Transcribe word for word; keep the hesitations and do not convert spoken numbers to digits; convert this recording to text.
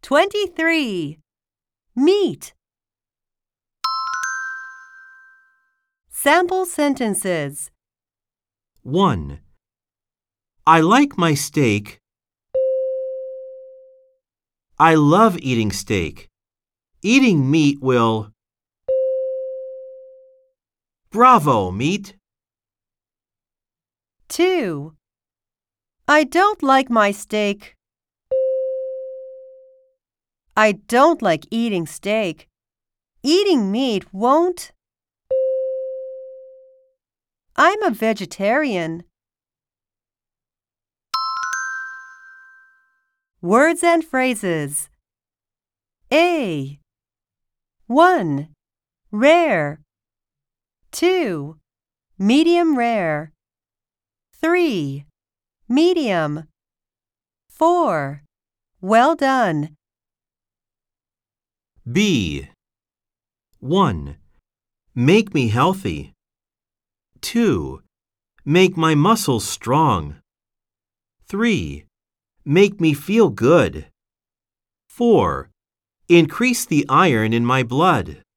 twenty-three. Meat. Sample sentences. one. I like my steak. I love eating steak. Eating meat will... Bravo, meat! two. I don't like my steak. I don't like eating steak. Eating meat won't. I'm a vegetarian. Words and phrases. A. one. Rare. two. Medium rare. three. Medium. four. Well done. B. one. Make me healthy. two. Make my muscles strong. three. Make me feel good. four. Increase the iron in my blood.